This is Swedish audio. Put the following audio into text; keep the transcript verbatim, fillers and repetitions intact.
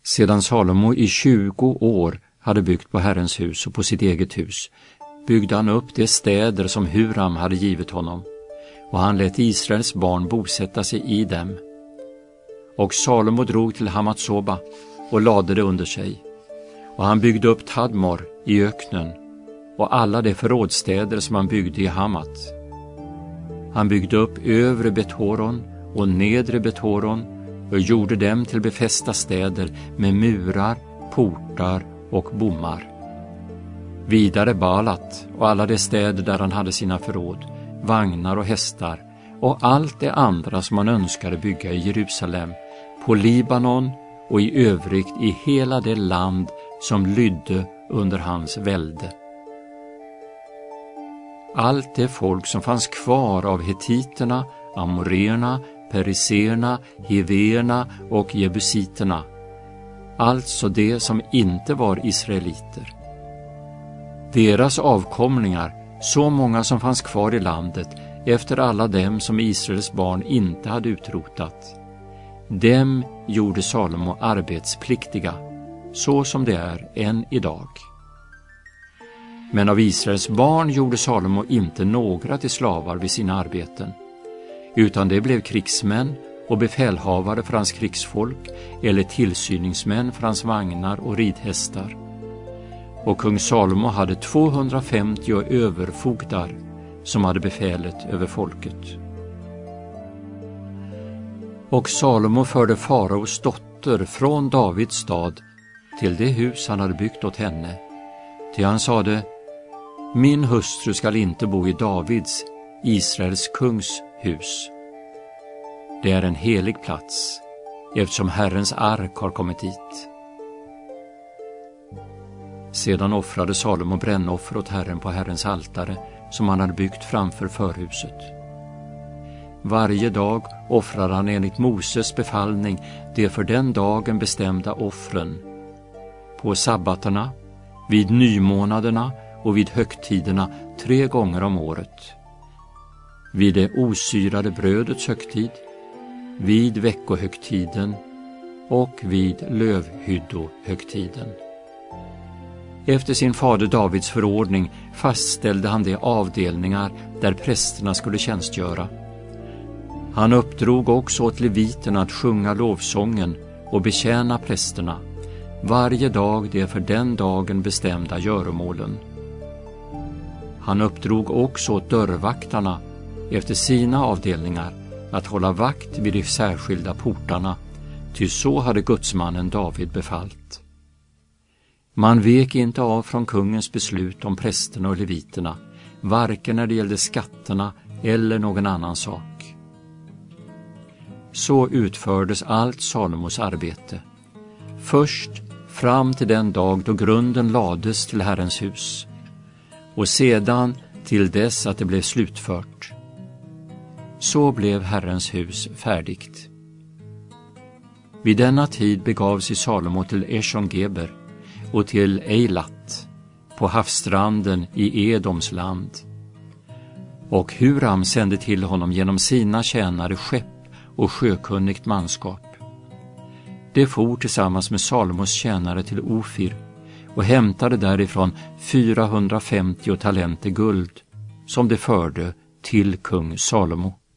Sedan Salomo i tjugo år hade byggt på Herrens hus och på sitt eget hus, byggde han upp de städer som Huram hade givit honom, och han lät Israels barn bosätta sig i dem. Och Salomo drog till Hamatsoba och lade det under sig, och han byggde upp Tadmor i öknen och alla de förrådstäder som han byggde i Hamat. Han byggde upp övre Bethoron och nedre Bethoron och gjorde dem till befästa städer med murar, portar och bommar. Vidare Balat och alla de städer där han hade sina förråd, vagnar och hästar och allt det andra som han önskade bygga i Jerusalem, på Libanon och i övrigt i hela det land som lydde under hans välde. Allt det folk som fanns kvar av hetiterna, amoreerna, periserna, hiverna och jebusiterna, alltså det som inte var israeliter. Deras avkomlingar, så många som fanns kvar i landet efter alla dem som Israels barn inte hade utrotat, dem gjorde Salomo arbetspliktiga, så som det är än idag. Men av Israels barn gjorde Salomo inte några till slavar vid sina arbeten, utan det blev krigsmän och befälhavare för hans krigsfolk eller tillsyningsmän för hans vagnar och ridhästar. Och kung Salomo hade tvåhundrafemtio överfogdar som hade befälet över folket. Och Salomo förde faraos dotter från Davids stad till det hus han hade byggt åt henne, till han sade: min hustru skall inte bo i Davids, Israels kungs hus. Det är en helig plats, eftersom Herrens ark har kommit dit. Sedan offrade Salomo brännoffer åt Herren på Herrens altare som han hade byggt framför förhuset. Varje dag offrade han enligt Moses befallning de för den dagen bestämda offren. På sabbaterna, vid nymånaderna och vid högtiderna tre gånger om året. Vid det osyrade brödets högtid, vid veckohögtiden och vid lövhyddohögtiden. Efter sin fader Davids förordning fastställde han de avdelningar där prästerna skulle tjänstgöra. Han uppdrog också åt leviterna att sjunga lovsången och betjäna prästerna, varje dag de för den dagen bestämda göromålen. Han uppdrog också åt dörrvaktarna efter sina avdelningar att hålla vakt vid de särskilda portarna, ty så hade gudsmannen David befallt. Man vek inte av från kungens beslut om prästerna och leviterna, varken när det gällde skatterna eller någon annan sak. Så utfördes allt Salomos arbete, först fram till den dag då grunden lades till Herrens hus, och sedan till dess att det blev slutfört. Så blev Herrens hus färdigt. Vid denna tid begav sig Salomo till Eshon-Geber och till Eilat på havsstranden i Edoms land. Och Huram sände till honom genom sina tjänare skepp och sjökunnigt manskap. De for tillsammans med Salomos tjänare till Ofir och hämtade därifrån fyrahundrafemtio talenter guld som de förde till kung Salomo.